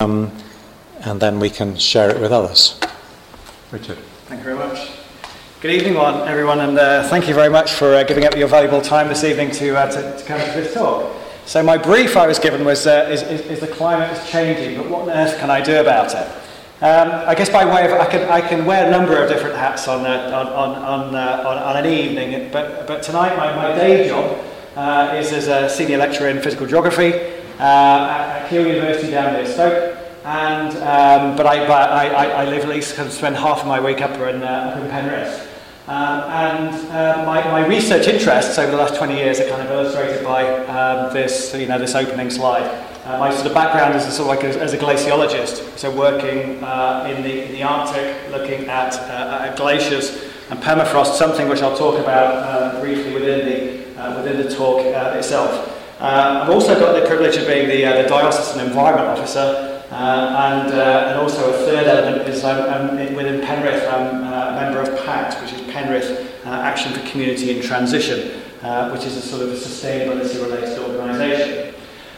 and then we can share it with others. Richard. Thank you very much. Good evening, everyone, and thank you very much for giving up your valuable time this evening to come to this talk. So my brief I was given was, is the climate is changing, but what on earth can I do about it? I guess by way of, I can wear a number of different hats on any evening, but tonight my day job is as a senior lecturer in physical geography at Keele University down near Stoke, but I live at least kind of spend half of my week up in Penrith. My research interests over the last 20 years are kind of illustrated by this opening slide. My sort of background is as a glaciologist, so working in the Arctic, looking at glaciers and permafrost, something which I'll talk about briefly within the talk itself. I've also got the privilege of being the Diocesan Environment Officer, and also a third element is within Penrith, I'm a member of PACT, which is Penrith Action for Community in Transition, which is a sort of a sustainability-related organisation.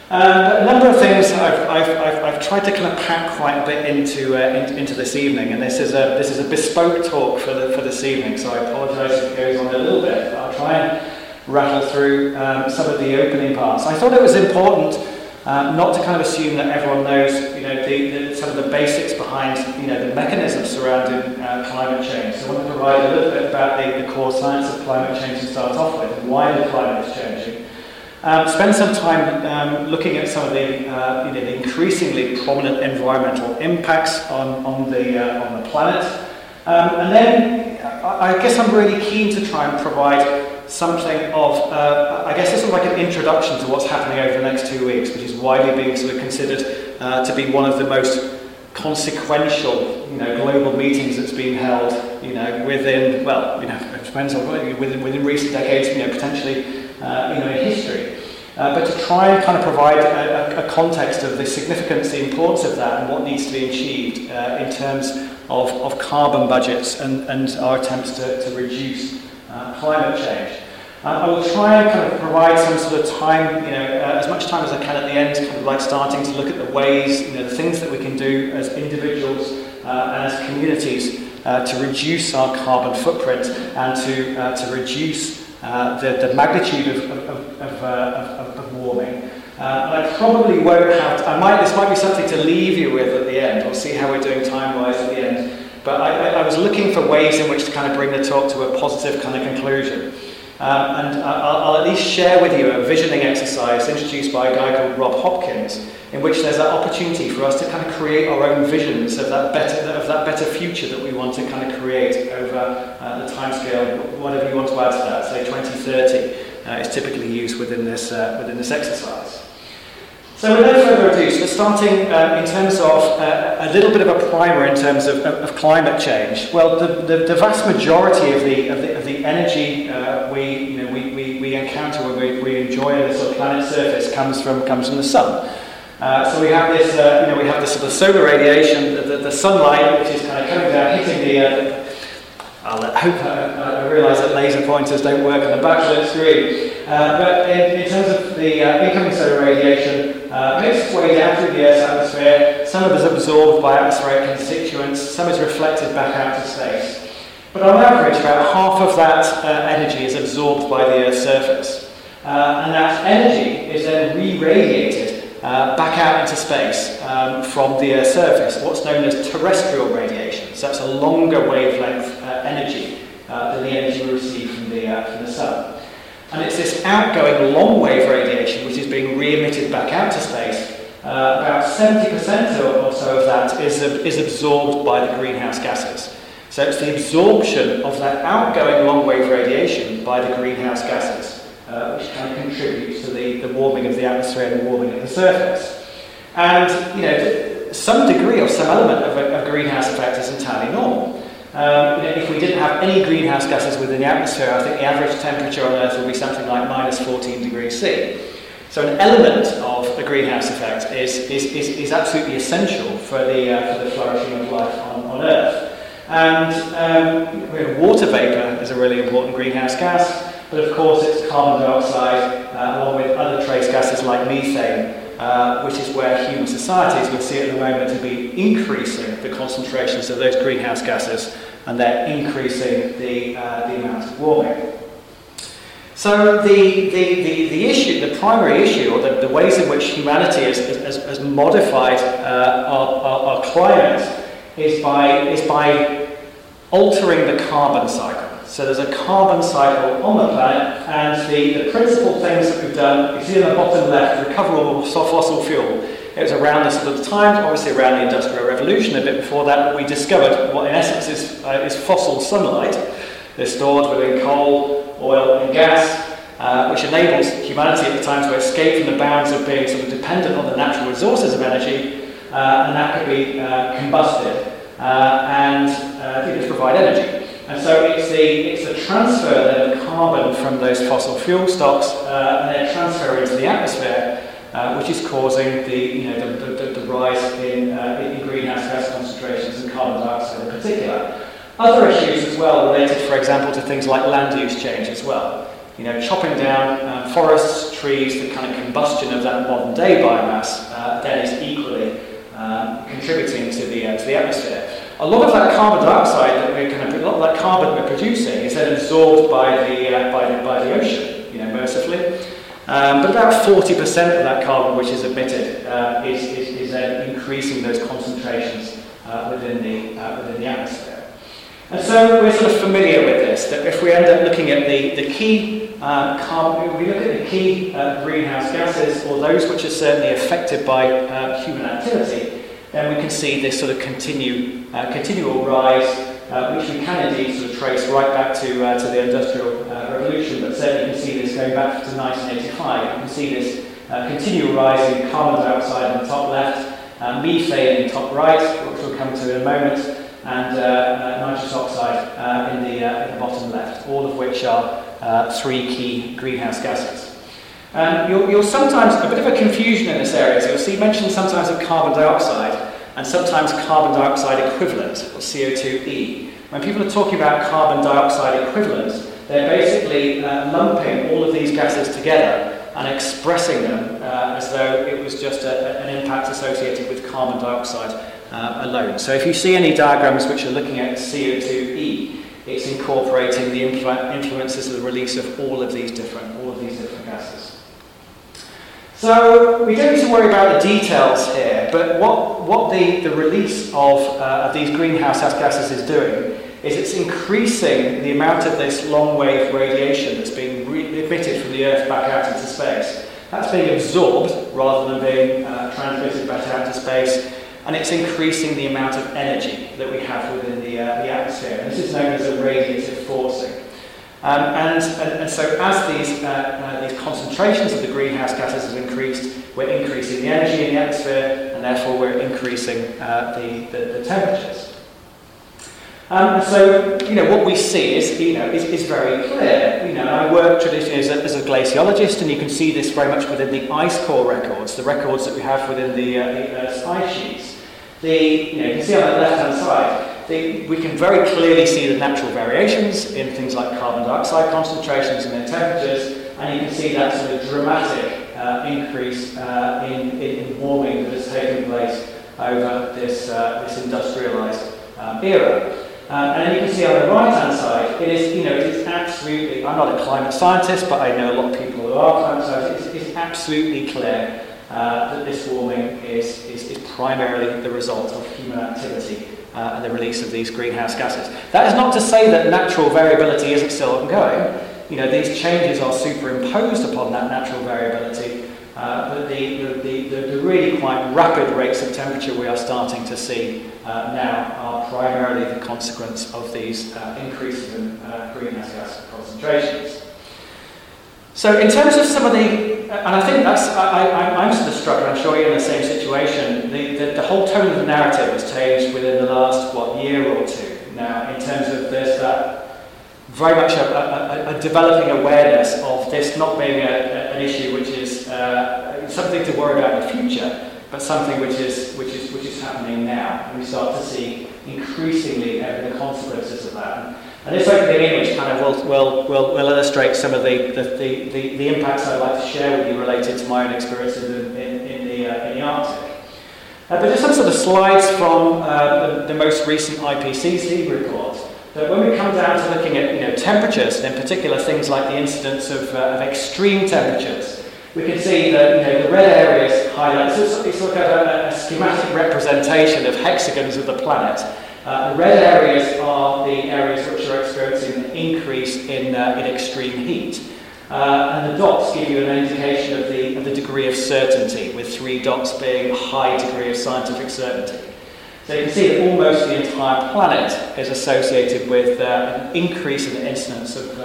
A number of things I've tried to kind of pack quite a bit into this evening, and this is a bespoke talk for this evening, so I apologise if it goes on a little bit, but I'll try and rattle through some of the opening parts. I thought it was important not to kind of assume that everyone knows, some of the basics behind, the mechanisms surrounding climate change. So I want to provide a little bit about the core science of climate change to start off with, and why the climate is changing. Spend some time looking at some of the increasingly prominent environmental impacts on the planet, and then I guess I'm really keen to try and provide something of, I guess it's sort of like an introduction to what's happening over the next 2 weeks, which is widely being sort of considered to be one of the most consequential, global meetings that's been held, within, it depends on within recent decades, potentially, in history. But to try and kind of provide a context of the significance, the importance of that, and what needs to be achieved in terms of carbon budgets and our attempts to reduce climate change. I will try and kind of provide some sort of time, as much time as I can at the end, kind of like starting to look at the ways, the things that we can do as individuals and as communities to reduce our carbon footprint and to reduce the magnitude of warming. I probably won't have this might be something to leave you with at the end. We'll see how we're doing time-wise at the end. But I was looking for ways in which to kind of bring the talk to a positive kind of conclusion. And I'll at least share with you a visioning exercise introduced by a guy called Rob Hopkins, in which there's that opportunity for us to kind of create our own visions of that better future that we want to kind of create over the timescale, whatever you want to add to that, say 2030 is typically used within this exercise. So without further ado, so starting in terms of a little bit of a primer in terms of climate change. Well, the vast majority of the energy we encounter when we enjoy this sort of planet's surface comes from the sun. So we have this we have this sort of solar radiation, the sunlight, which is kind of coming down, hitting the. I realise that laser pointers don't work on the back of the screen. But in terms of the incoming solar radiation, makes its way down through the Earth's atmosphere. Some of it is absorbed by atmospheric constituents, some is reflected back out to space. But on average, about half of that energy is absorbed by the Earth's surface. And that energy is then re-radiated back out into space from the Earth's surface, what's known as terrestrial radiation. So that's a longer wavelength energy than the energy we receive from the sun. And it's this outgoing long wave radiation which is being re-emitted back out to space. About 70% or so of that is absorbed by the greenhouse gases. So it's the absorption of that outgoing long wave radiation by the greenhouse gases which kind of contributes to the warming of the atmosphere and the warming of the surface. And some degree or some element of greenhouse effect is entirely normal. If we didn't have any greenhouse gases within the atmosphere, I think the average temperature on Earth would be something like minus 14 degrees C. So an element of the greenhouse effect is absolutely essential for the flourishing of life on Earth. And water vapour is a really important greenhouse gas, but of course it's carbon dioxide along with other trace gases like methane which is where human societies we see at the moment to be increasing the concentrations of those greenhouse gases, and they're increasing the amount of warming. So the issue, the primary issue, or the ways in which humanity has modified our climate is by altering the carbon cycle. So there's a carbon cycle on the planet, and the principal things that we've done, you see on the bottom left, recoverable fossil fuel. It was around this sort of time, obviously around the Industrial Revolution, a bit before that, that we discovered what in essence is fossil sunlight. They're stored within coal, oil and gas, which enables humanity at the time to escape from the bounds of being sort of dependent on the natural resources of energy, and that could be combusted and to provide energy. And so it's the transfer then of carbon from those fossil fuel stocks and their transfer into the atmosphere, which is causing the rise in greenhouse gas concentrations and carbon dioxide in particular. Other issues as well related, for example, to things like land use change as well. Chopping down forests, trees, the kind of combustion of that modern day biomass then is equally contributing to the atmosphere. A lot of that carbon dioxide a lot of that carbon we're producing is then absorbed by the ocean, mercifully. But about 40% of that carbon which is emitted is then increasing those concentrations within the atmosphere. And so we're sort of familiar with this, that if we end up looking at the key carbon, if we look at the key greenhouse gases, or those which are certainly affected by human activity, then we can see this sort of continual rise, which we can indeed sort of trace right back to the Industrial Revolution, but certainly you can see this going back to 1985. You can see this continual rise in carbon dioxide in the top left, methane in the top right, which we'll come to in a moment, and nitrous oxide in the bottom left, all of which are three key greenhouse gases. You'll sometimes, a bit of a confusion in this area, so you'll see mention sometimes of carbon dioxide and sometimes carbon dioxide equivalent, or CO2e. When people are talking about carbon dioxide equivalent, they're basically lumping all of these gases together and expressing them as though it was just an impact associated with carbon dioxide alone. So if you see any diagrams which are looking at CO2e, it's incorporating the influences of the release of all of these different gases. So we don't need to worry about the details here, but what the release of these greenhouse gases is doing is it's increasing the amount of this long-wave radiation that's being emitted from the Earth back out into space. That's being absorbed rather than being transmitted back out into space, and it's increasing the amount of energy that we have within the atmosphere. And this is known as a radiative forcing. And so as these concentrations of the greenhouse gases have increased, we're increasing the energy in the atmosphere, and therefore we're increasing the temperatures. So what we see is very clear. I work traditionally as a glaciologist, and you can see this very much within the ice core records, the records that we have within the Earth's ice sheets. You can see on the left-hand side. We can very clearly see the natural variations in things like carbon dioxide concentrations and their temperatures, and you can see that sort of dramatic increase in warming that has taken place over this industrialized era. And then you can see on the right-hand side, it is absolutely, I'm not a climate scientist, but I know a lot of people who are climate scientists, it's absolutely clear that this warming is primarily the result of human activity and the release of these greenhouse gases. That is not to say that natural variability isn't still ongoing. These changes are superimposed upon that natural variability, but the really quite rapid rates of temperature we are starting to see now are primarily the consequence of these increases in greenhouse gas concentrations. So in terms of some of the, and I think I'm sort of struck, and I'm sure you're in the same situation, the whole tone of the narrative has changed within the last, year or two now, in terms of there's very much a developing awareness of this not being an issue which is something to worry about in the future, but something which is happening now. And we start to see increasingly the consequences of that. And this opening image kind of will illustrate some of the impacts I'd like to share with you related to my own experiences in But just some sort of slides from the most recent IPCC report. That when we come down to looking at temperatures, and in particular things like the incidence of extreme temperatures, we can see that the red areas highlight. So it's like a schematic representation of hexagons of the planet. The red areas are the areas which are experiencing an increase in extreme heat. And the dots give you an indication of the degree of certainty, with 3 dots being a high degree of scientific certainty. So you can see that almost the entire planet is associated with an increase in the incidence of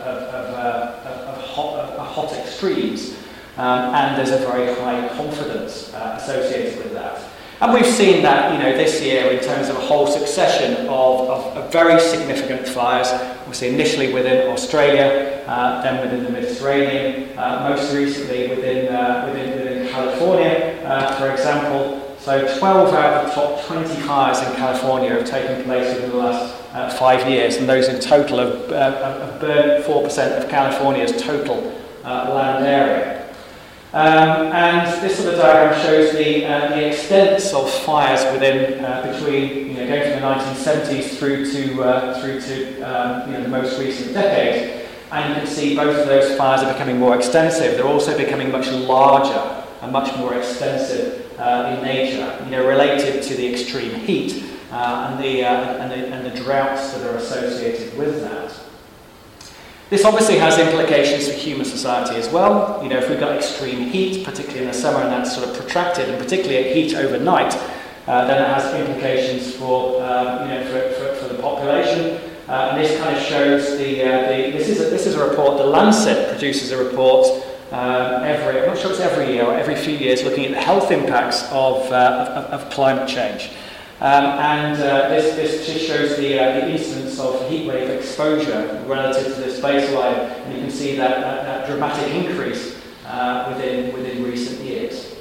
hot extremes, and there's a very high confidence associated with that. And we've seen that, this year in terms of a whole succession of very significant fires. We see initially within Australia, then within the Mediterranean, most recently within California, for example. So 12 out of the top 20 fires in California have taken place within the last 5 years, and those in total have burned 4% of California's total land area. And this sort of diagram shows the extents of fires within between going from the 1970s through to the most recent decade, and you can see both of those fires are becoming more extensive. They're also becoming much larger and much more extensive in nature, related to the extreme heat and the droughts that are associated with that. This obviously has implications for human society as well. If we've got extreme heat, particularly in the summer, and that's sort of protracted, and particularly heat overnight, then it has implications for the population. And this kind of shows this is a report. The Lancet produces a report I'm not sure it's every year or every few years, looking at the health impacts of climate change. This just shows the incidence of heat wave exposure relative to this baseline, and you can see that dramatic increase within recent years.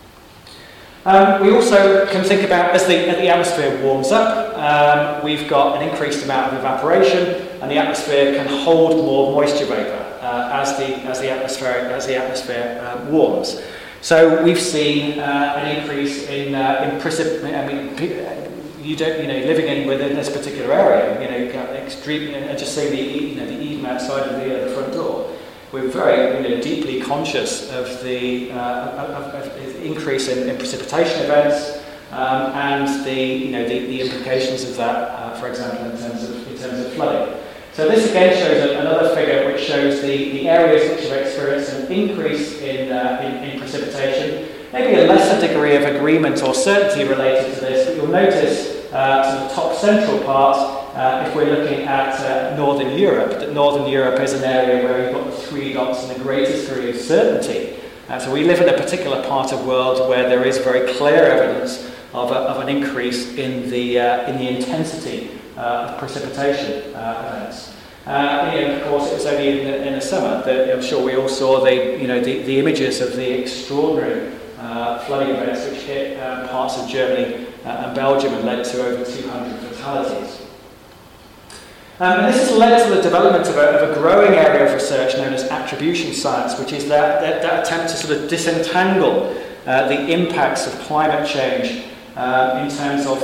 We also can think about, as the atmosphere warms up, we've got an increased amount of evaporation, and the atmosphere can hold more moisture vapor as the atmosphere warms. So we've seen an increase in precipitation. I mean, living within this particular area, you've got extreme. Just seeing the Eden outside of the front door, we're very deeply conscious of the increase in precipitation events and the implications of that. For example, in terms of flooding. So this again shows another figure which shows the areas which have experienced an increase in precipitation, maybe a lesser degree of agreement or certainty related to this, but you'll notice to the top central part, if we're looking at Northern Europe, that Northern Europe is an area where we've got the 3 dots and the greatest degree of certainty. So we live in a particular part of the world where there is very clear evidence of an increase in the intensity of precipitation events. Of course, it was only in the summer that I'm sure we all saw the images of the extraordinary flooding events which hit parts of Germany and Belgium and led to over 200 fatalities. And this has led to the development of a growing area of research known as attribution science, which is that attempt to sort of disentangle the impacts of climate change in terms of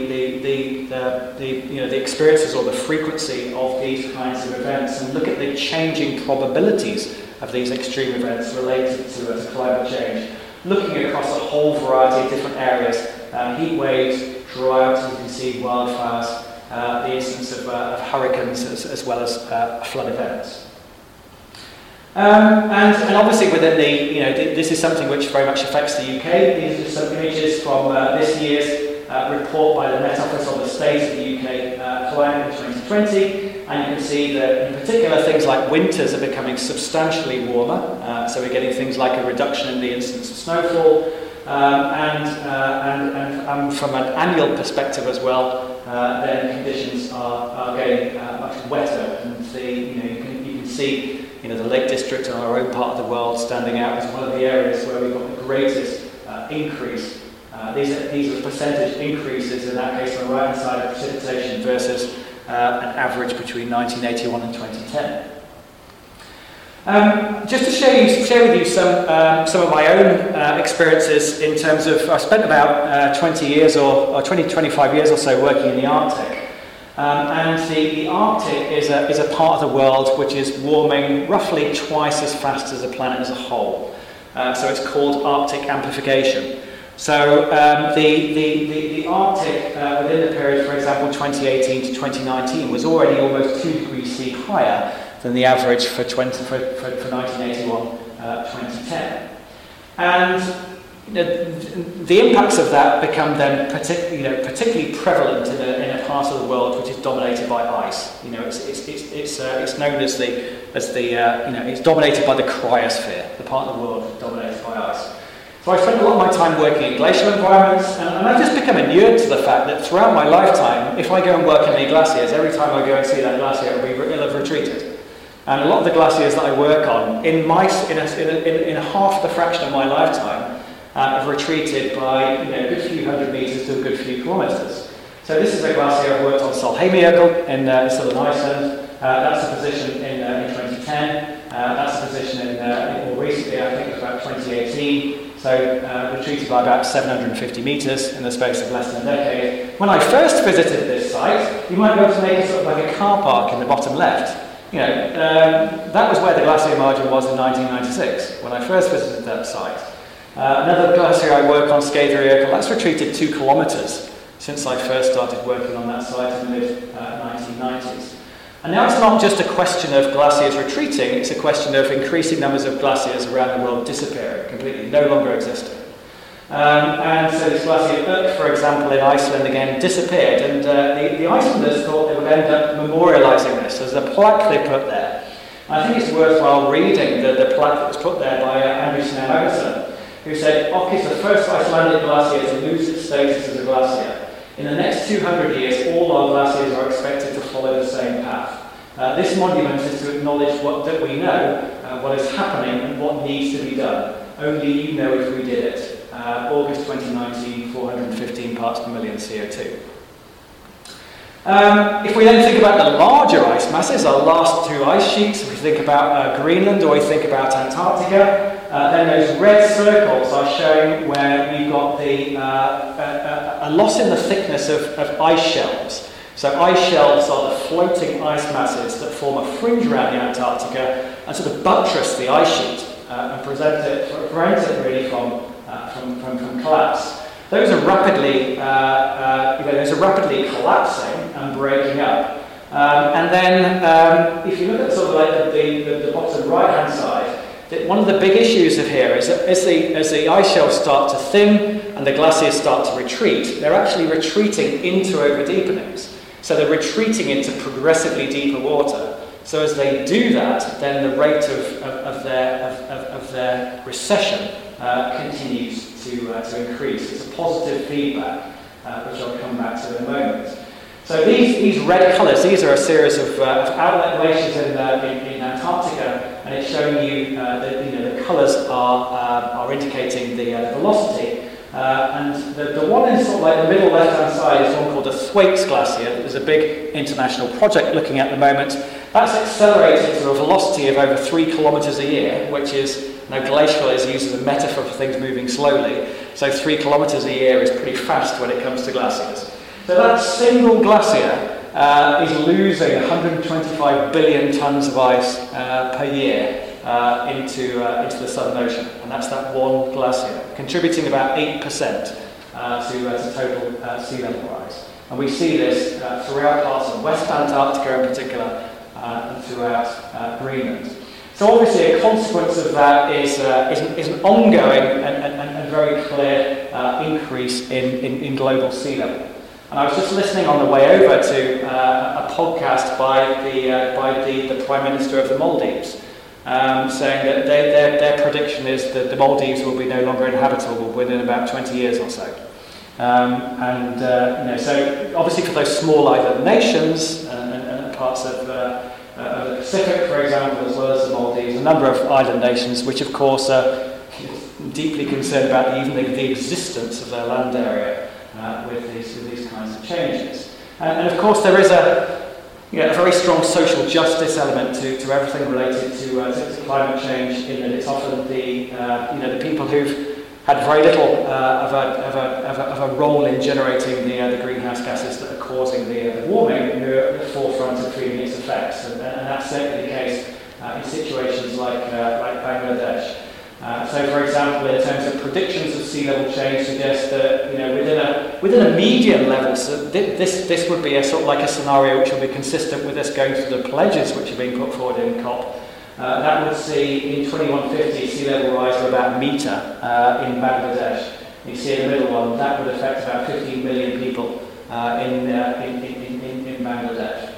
the experiences or the frequency of these kinds of events, and look at the changing probabilities of these extreme events related to climate change, looking across a whole variety of different areas: heat waves, droughts, you can see wildfires, the incidence of hurricanes, as well as flood events. And obviously within this is something which very much affects the UK. These are some images from this year's report by the Met Office on the state of the UK climate in 2020, and you can see that in particular things like winters are becoming substantially warmer, so we're getting things like a reduction in the incidence of snowfall, and from an annual perspective as well, then conditions are getting much wetter, and you can see the Lake District in our own part of the world standing out as one of the areas where we've got the greatest increase. These are percentage increases, in that case on the right hand side, of precipitation versus an average between 1981 and 2010. Just to share with you some of my own experiences in terms of, I spent about 20 years or 25 years or so working in the Arctic. And the Arctic is a part of the world which is warming roughly twice as fast as the planet as a whole. So it's called Arctic amplification. So the Arctic within the period, for example, 2018 to 2019, was already almost 2 degrees C higher than the average for 1981, 2010. And the impacts of that become then particularly prevalent in a part of the world which is dominated by ice. It's known as it's dominated by the cryosphere, the part of the world that's dominated by ice. So I spent a lot of my time working in glacial environments, and I've just become inured to the fact that throughout my lifetime, if I go and work in the glaciers, every time I go and see that glacier, it'll have retreated. And a lot of the glaciers that I work on, in half the fraction of my lifetime, have retreated by a good few hundred metres to a good few kilometres. So this is a glacier I've worked on, Solheimjökull in southern Iceland. That's a position in 2010. That's a position in more recently, I think it was about 2018. So retreated by about 750 metres in the space of less than a decade. When I first visited this site, you might be able to make it sort of like a car park in the bottom left. That was where the glacier margin was in 1996, when I first visited that site. Another glacier I work on, Skeiðarárjökull, that's retreated 2 kilometres since I first started working on that site in the mid-1990s. And now it's not just a question of glaciers retreating, it's a question of increasing numbers of glaciers around the world disappearing, completely, no longer existing. And so this glacier Ök, for example, in Iceland again, disappeared, and the Icelanders thought they would end up memorialising this. There's a plaque they put there. I think it's worthwhile reading the plaque that was put there by Andrew Snow Magnusson, who said, "Ok is the first Icelandic glacier to lose its status as a glacier. In the next 200 years, all our glaciers are expected to follow the same path. This monument is to acknowledge that we know what is happening and what needs to be done. Only you know if we did it." August 2019, 415 parts per million CO2. If we then think about the larger ice masses, our last 2 ice sheets, if we think about Greenland or we think about Antarctica, then those red circles are showing where we've got a loss in the thickness of ice shelves. So ice shelves are the floating ice masses that form a fringe around the Antarctica and sort of buttress the ice sheet and prevent it really from collapse. Those are rapidly, collapsing and breaking up. And then, if you look at sort of like the bottom right-hand side, one of the big issues of here is that as the ice shelves start to thin and the glaciers start to retreat, they're actually retreating into over-deepenings. So they're retreating into progressively deeper water. So as they do that, then the rate of their recession continues to increase. It's a positive feedback, which I'll come back to in a moment. So these red colours, these are a series of outlet glaciers in Antarctica, and it's showing you the colours are indicating the velocity. And the one in sort of like the middle left-hand side is one called the Thwaites Glacier. There's a big international project looking at the moment. That's accelerated to a velocity of over 3 kilometres a year, which is, glacial is used as a metaphor for things moving slowly. So 3 kilometres a year is pretty fast when it comes to glaciers. So that single glacier is losing 125 billion tonnes of ice per year into the Southern Ocean, and that's that one glacier, contributing about 8% to total sea level rise. And we see this throughout parts of West Antarctica in particular, and throughout Greenland. So obviously a consequence of that is an ongoing and very clear increase in global sea level. And I was just listening on the way over to a podcast by the Prime Minister of the Maldives, saying that their prediction is that the Maldives will be no longer inhabitable within about 20 years or so. So obviously for those small island nations and parts of the Pacific, for example, as well as the Maldives, a number of island nations which of course are deeply concerned about even the existence of their land area with these kinds of changes. And of course there is a very strong social justice element to everything related to climate change, in that it's often the people who've had very little of a role in generating the greenhouse gases that are causing the warming, who are at the forefront of feeling its effects, and that's certainly the case in situations like Bangladesh. So, for example, in terms of predictions of sea level change, suggest that within a median level, so this would be a sort of like a scenario which will be consistent with us going through the pledges which are being put forward in COP. That would see in 2150 sea level rise of about a metre in Bangladesh. You see in the middle one, that would affect about 15 million people in Bangladesh.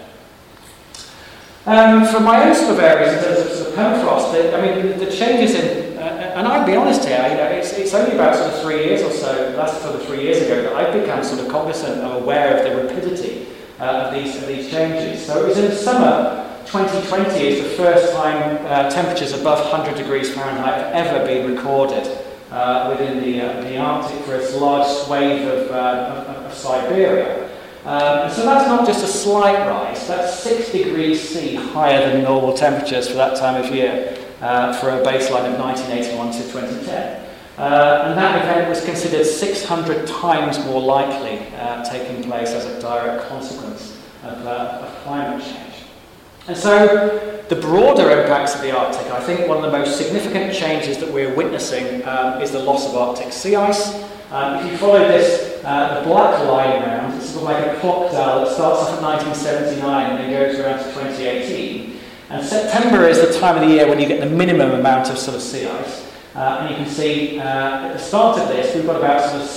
From my own sort of areas, in terms of sort of permafrost, the changes in, and I'd be honest here, it's only about sort of 3 years or so, last sort of 3 years ago, that I've become sort of cognizant and aware of the rapidity of these changes. So it was in the summer 2020 is the first time temperatures above 100 degrees Fahrenheit have ever been recorded within the Arctic for its large swathe of Siberia. So that's not just a slight rise, that's 6 degrees C higher than normal temperatures for that time of year for a baseline of 1981 to 2010. And that event was considered 600 times more likely taking place as a direct consequence of climate change. And so the broader impacts of the Arctic, I think one of the most significant changes that we're witnessing is the loss of Arctic sea ice. If you follow this, the black line around, it's sort of like a clock dial that starts off at 1979 and then goes around to 2018. And September is the time of the year when you get the minimum amount of sort of sea ice. And you can see at the start of this, we've got about sort of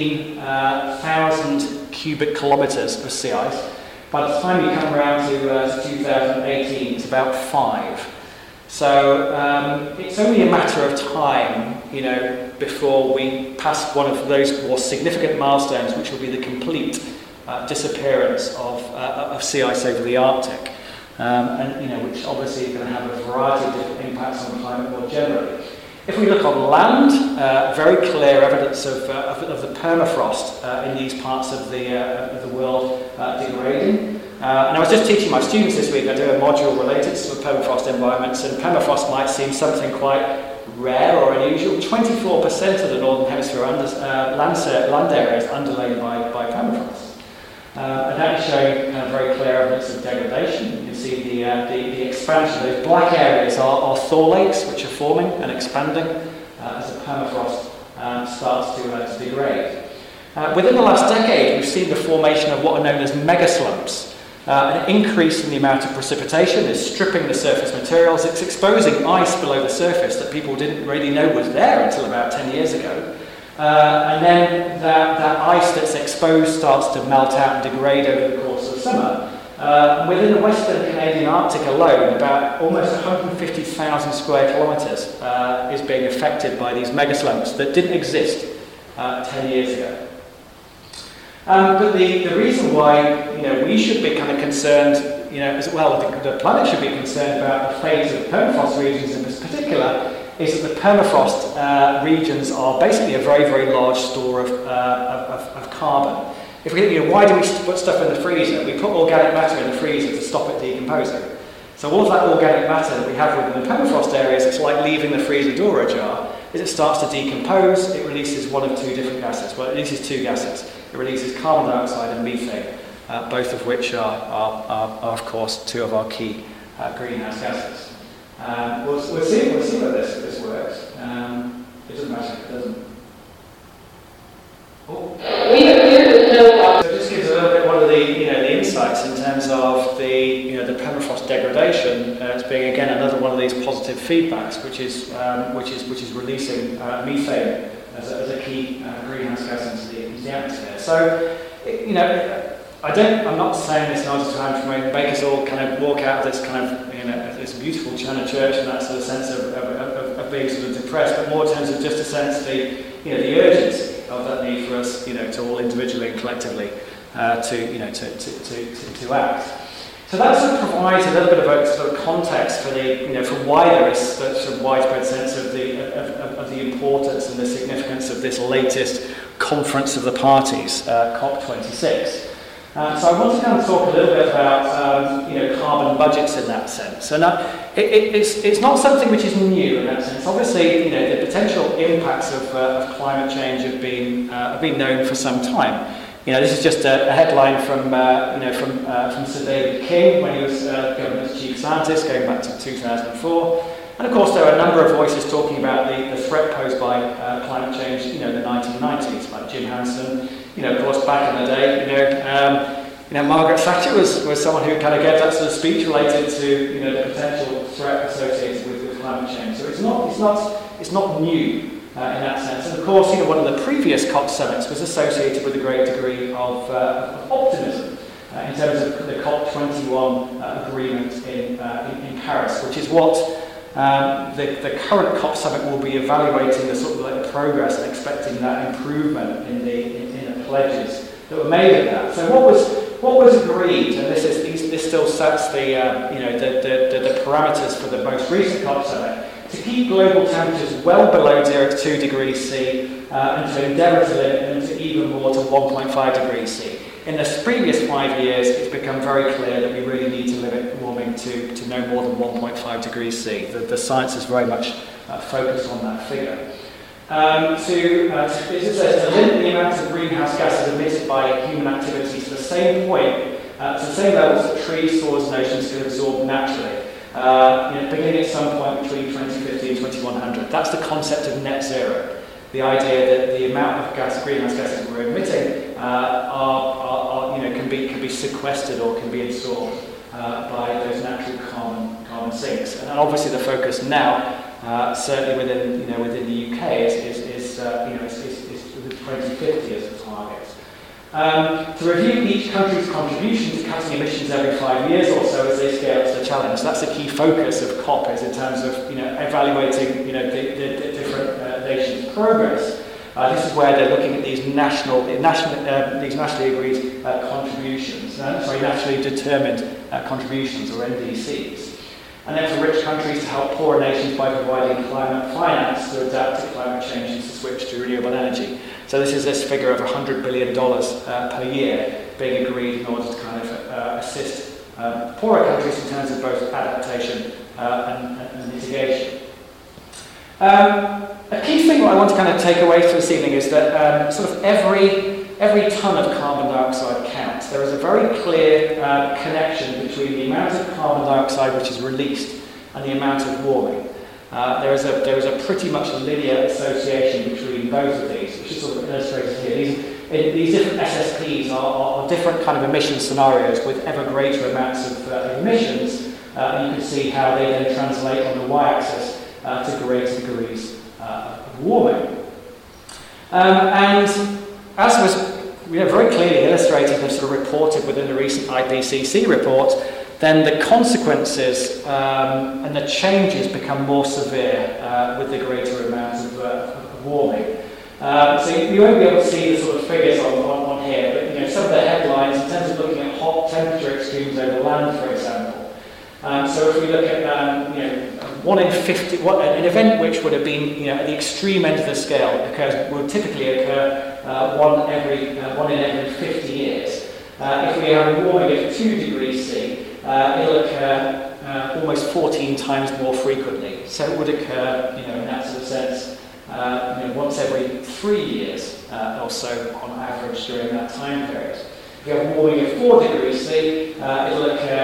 16,000 cubic kilometres of sea ice. By the time you come around to 2018, it's about 5. So it's only a matter of time, before we pass one of those more significant milestones, which will be the complete disappearance of sea ice over the Arctic, which obviously is going to have a variety of different impacts on climate more generally. If we look on land, very clear evidence of the permafrost in these parts of the world degrading. And I was just teaching my students this week, I do a module related to permafrost environments, and permafrost might seem something quite rare or unusual. 24% of the Northern Hemisphere land area is underlain by permafrost. And that is showing very clear evidence of degradation. You can see the expansion. Those black areas are thaw lakes, which are forming and expanding as the permafrost starts to degrade. Within the last decade, we've seen the formation of what are known as megaslumps. An increase in the amount of precipitation is stripping the surface materials. It's exposing ice below the surface that people didn't really know was there until about 10 years ago. And then that ice that's exposed starts to melt out and degrade over the course of summer. Within the Western Canadian Arctic alone, about almost 150,000 square kilometres is being affected by these megaslumps that didn't exist 10 years ago. But the reason why we should be kind of concerned, as well, the planet should be concerned about the fate of permafrost regions in particular, is that the permafrost regions are basically a very, very large store of carbon. If we why do we put stuff in the freezer? We put organic matter in the freezer to stop it decomposing. So all of that organic matter that we have within the permafrost areas, it's like leaving the freezer door ajar. As it starts to decompose, it releases one of two different gases. Well, it releases two gases. It releases carbon dioxide and methane, both of which are of course, two of our key greenhouse gases. We'll see whether this works. It doesn't matter if it doesn't. Oh. So it just gives a little bit one of the insights in terms of the permafrost degradation as being again another one of these positive feedbacks, which is releasing methane as a key greenhouse gas into the atmosphere. So I'm not saying this in order to make us all kind of walk out of this kind of this beautiful China church and that sort of sense of being sort of depressed, but more in terms of just a sense of the urgency of that need for us, to all individually and collectively to act. So that sort of provides a little bit of a sort of context for for why there is such a widespread sense of the importance and the significance of this latest conference of the parties, COP26. So I want to kind of talk a little bit about carbon budgets in that sense. And it's not something which is new in that sense. Obviously, the potential impacts of climate change have been known for some time. This is just a headline from Sir David King when he was government's chief scientist, going back to 2004. And of course, there are a number of voices talking about the threat posed by climate change, in the 1990s, like Jim Hansen. Of course, back in the day, Margaret Thatcher was someone who kind of gave that sort of speech related to, the potential threat associated with climate change. So it's not new in that sense. And of course, one of the previous COP summits was associated with a great degree of optimism in terms of the COP21 agreement in Paris, which is what the current COP summit will be evaluating the sort of the progress and expecting that improvement in the pledges that were made in that. So what was agreed, and this still sets the parameters for the most recent COP summit, to keep global temperatures well below 2 degrees C and to endeavour to limit them to even more to 1.5 degrees C. In the previous 5 years, it's become very clear that we really need to limit warming to no more than 1.5 degrees C. The science is very much focused on that figure. To limit the amount of greenhouse gases emitted by human activities to the same point, to the same levels that trees, soils and oceans can absorb naturally, beginning at some point between 2050 and 2100. That's the concept of net zero. The idea that the amount of greenhouse gases we're emitting can be sequestered or can be absorbed by those natural carbon sinks. And obviously, the focus now, certainly within the UK, is 2050 as a target. To review each country's contribution to cutting emissions every 5 years or so as they scale up to the challenge. That's a key focus of COP, is in terms of evaluating the different nations' progress. This is where they're looking at these nationally agreed contributions, nationally determined contributions, or NDCs. And then for rich countries to help poorer nations by providing climate finance to adapt to climate change and to switch to renewable energy. So this is this figure of $100 billion per year being agreed in order to kind of assist poorer countries in terms of both adaptation and mitigation. A key thing what I want to kind of take away from this evening is that sort of every tonne of carbon dioxide counts. There is a very clear connection between the amount of carbon dioxide which is released and the amount of warming. There is a pretty much linear association between both of these, which is sort of illustrated here. These different SSPs are different kind of emission scenarios with ever greater amounts of emissions. And you can see how they then translate on the y-axis to greater degrees of warming. And as was very clearly illustrated and sort of reported within the recent IPCC report, then the consequences and the changes become more severe with the greater amount of warming. So you won't be able to see the sort of figures on here, but some of the headlines in terms of looking at hot temperature extremes over land, for example. So if we look at 1 in 50, an event which would have been at the extreme end of the scale would typically occur one in every 50 years. If we have a warming of 2 degrees C, it'll occur almost 14 times more frequently. So it would occur, in that sort of sense, once every 3 years or so on average during that time period. If you have a warming of 4 degrees C, it'll occur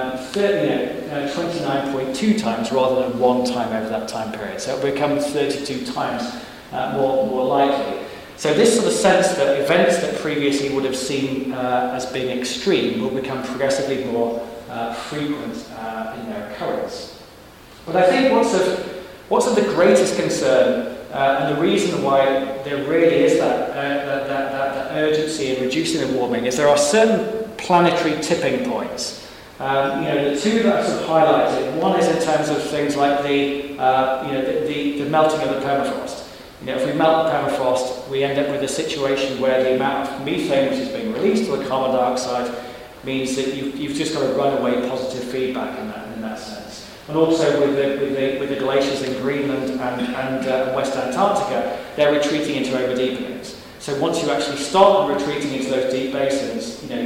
29.2 times rather than 1 time over that time period. So it'll become 32 times more likely. So this sort of sense that events that previously would have seen as being extreme will become progressively more frequent in their occurrence. But I think what's of the greatest concern, and the reason why there really is that urgency in reducing the warming, is there are certain planetary tipping points. The two that I've sort of highlighted, one is in terms of things like the melting of the permafrost. If we melt the permafrost, we end up with a situation where the amount of methane which is being released, or the carbon dioxide, means that you've just got a runaway positive feedback in that sense. And also with the glaciers in Greenland and West Antarctica, they're retreating into over-deepenings. So once you actually start retreating into those deep basins, you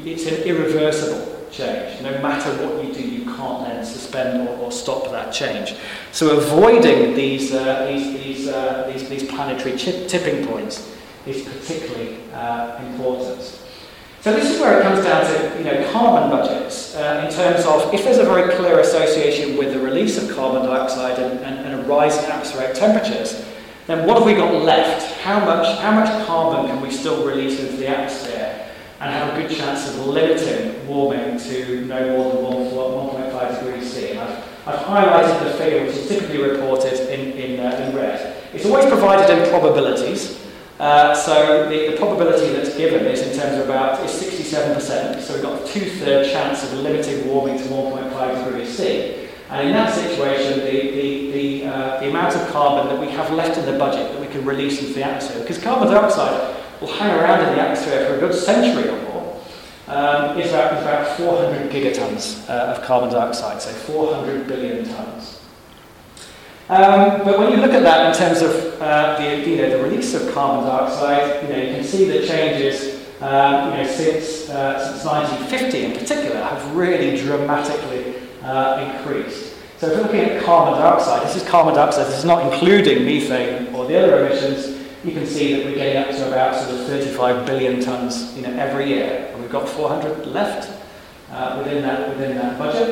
it's an irreversible change. No matter what you do, you can't then suspend or stop that change. So avoiding these planetary tipping points is particularly important. So this is where it comes down to carbon budgets in terms of if there's a very clear association with the release of carbon dioxide and a rise in atmospheric temperatures, then what have we got left? How much carbon can we still release into the atmosphere and have a good chance of limiting warming to no more than 1.5 degrees C? And I've highlighted the figure which is typically reported in red. It's always provided in probabilities. So the probability that's given is in terms of is 67%. So we've got a 2/3 chance of limiting warming to 1.5 degrees C. And in that situation, the amount of carbon that we have left in the budget that we can release into the atmosphere, because carbon dioxide will hang around in the atmosphere for a good century or more, is about 400 gigatons of carbon dioxide, so 400 billion tons. But when you look at that in terms of the release of carbon dioxide, you can see the changes since 1950 in particular have really dramatically increased. So if we're looking at carbon dioxide, this is carbon dioxide, this is not including methane or the other emissions. You can see that we're getting up to about sort of 35 billion tons every year, and we've got 400 left within that budget.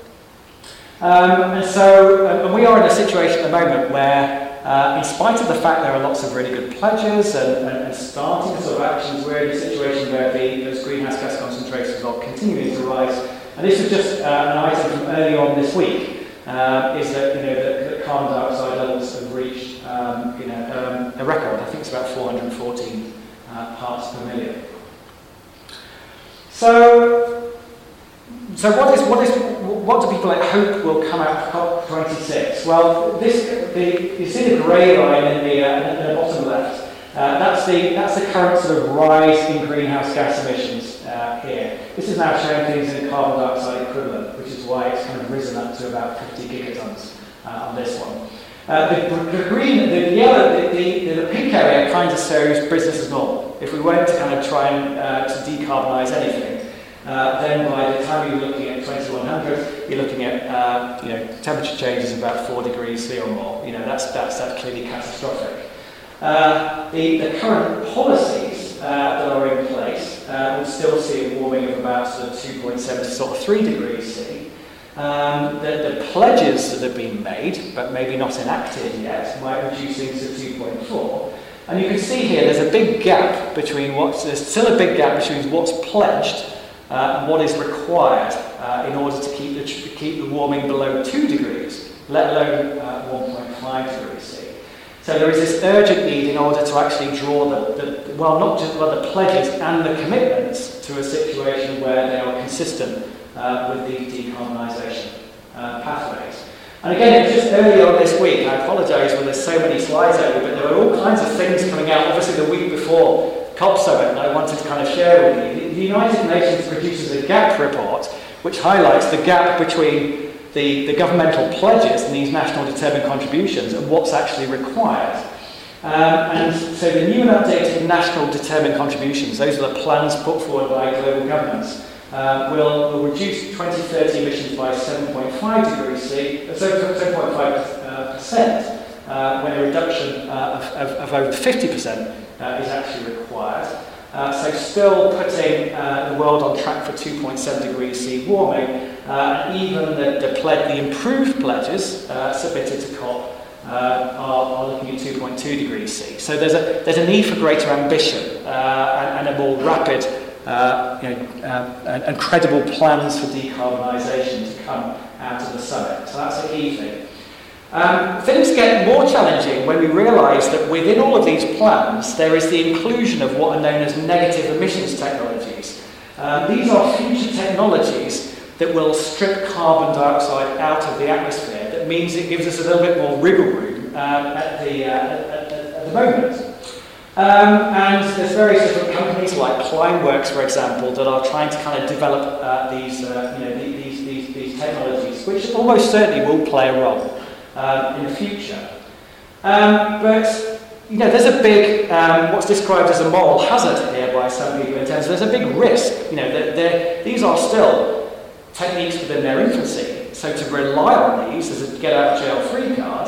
And we are in a situation at the moment where, in spite of the fact there are lots of really good pledges and starting sort of actions, we're in a situation where those greenhouse gas concentrations are continuing to rise. And this is just an item from early on this week, is that that carbon dioxide levels have reached a record. I think it's about 414 parts per million. So what do people hope will come out of COP26? Well, you see the grey line in the bottom left. That's the current sort of rise in greenhouse gas emissions here. This is now showing things in carbon dioxide equivalent, which is why it's kind of risen up to about 50 gigatons on this one. The green, the pink area kind of shows business as normal. If we weren't to kind of try and to decarbonise anything, then by the time you're looking at 2100, you're looking at temperature changes about 4 degrees C or more. That's clearly catastrophic. The current policies that are in place will still see a warming of about sort of 2.7 to sort of 3 degrees C. The pledges that have been made, but maybe not enacted yet, might reduce things to 2.4. And you can see here there's a big gap between there's still a big gap between what's pledged and what is required in order to keep the warming below 2 degrees, let alone 1.5 degrees C. So there is this urgent need in order to actually draw not just the pledges and the commitments to a situation where they are consistent with the decarbonisation pathways. And again, it was just earlier on this week, I apologise when there's so many slides over, but there were all kinds of things coming out, obviously the week before COP Summit, and I wanted to kind of share with you. The United Nations produces a gap report, which highlights the gap between the governmental pledges and these national determined contributions and what's actually required. And so the new and updated national determined contributions, those are the plans put forward by global governments, will reduce 2030 emissions by 7.5 degrees C, 7.5%, when a reduction of over 50% is actually required. So still putting the world on track for 2.7 degrees C warming. Even the improved pledges submitted to COP are looking at 2.2 degrees C. So there's a need for greater ambition and a more rapid and credible plans for decarbonisation to come out of the summit. So that's a key thing. Things get more challenging when we realise that within all of these plans there is the inclusion of what are known as negative emissions technologies. These are future technologies that will strip carbon dioxide out of the atmosphere. That means it gives us a little bit more wriggle room at the moment. And there's various different companies like Climeworks, for example, that are trying to kind of develop these technologies, which almost certainly will play a role in the future. But there's a big, what's described as a moral hazard here by some people in terms of there's a big risk. These are still techniques within their infancy. So to rely on these as a get-out-of-jail-free card,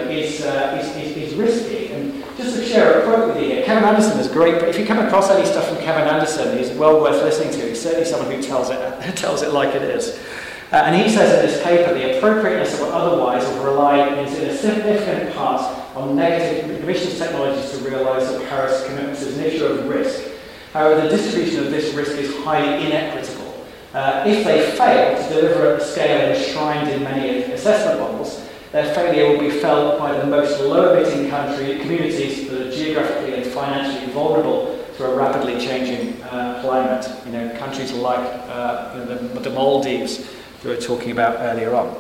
is risky. And just to share a quote with you here, Kevin Anderson is great, but if you come across any stuff from Kevin Anderson, he's well worth listening to. He's certainly someone who tells it like it is. And he says in this paper, the appropriateness of otherwise will rely in a significant part on negative emissions technologies to realise the Paris commitments as an issue of risk. However, the distribution of this risk is highly inequitable. If they fail to deliver at the scale enshrined in many assessment models, their failure will be felt by the most low-emitting communities that are geographically and financially vulnerable to a rapidly changing climate. Countries like the Maldives, we were talking about earlier on.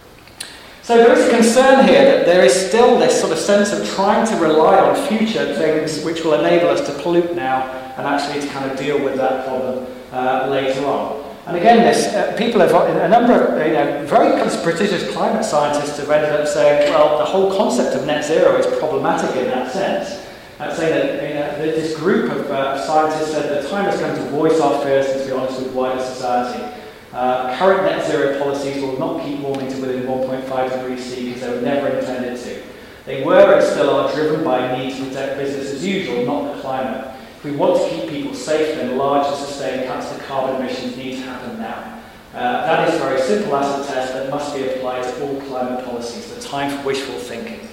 So there is a concern here that there is still this sort of sense of trying to rely on future things which will enable us to pollute now and actually to kind of deal with that problem later on. And again, people have, a number of very prestigious climate scientists have ended up saying, well, the whole concept of net zero is problematic in that sense. Saying that this group of scientists said the time has come to voice our fears and to be honest with wider society. Current net zero policies will not keep warming to within 1.5 degrees C because they were never intended to. They were and still are driven by a need to protect business as usual, not the climate. If we want to keep people safe, then large and sustained cuts to carbon emissions need to happen now. That is a very simple acid test that must be applied to all climate policies. The time for wishful thinking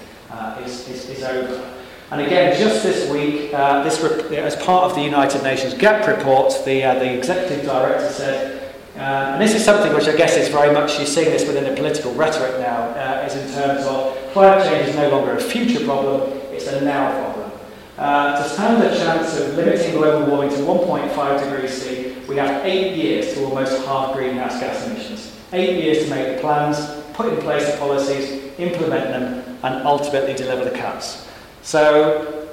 is over. And again, just this week, as part of the United Nations GAP report, the executive director said, and this is something which I guess is very much, you're seeing this within the political rhetoric now, is in terms of climate change is no longer a future problem, it's a now problem. To stand a chance of limiting global warming to 1.5 degrees C, we have 8 years to almost halve greenhouse gas emissions. 8 years to make the plans, put in place the policies, implement them, and ultimately deliver the cuts. So,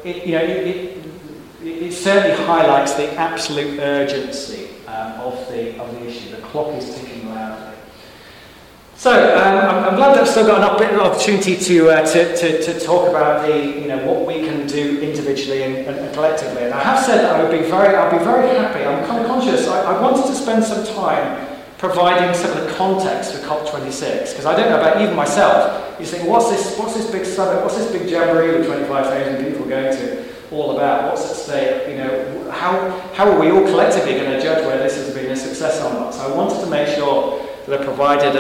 it certainly highlights the absolute urgency of the issue. The clock is ticking loudly. So I'm glad that I've still got an bit of opportunity to talk about what we can do individually and collectively. And I have said that I'll be very happy. I'm kind of conscious. I wanted to spend some time providing some of the context for COP26 because I don't know about even myself. You think, what's this big summit? What's this big jamboree with 25,000 people going to? All about what's at stake, how are we all collectively going to judge whether this has been a success or not? So I wanted to make sure that I provided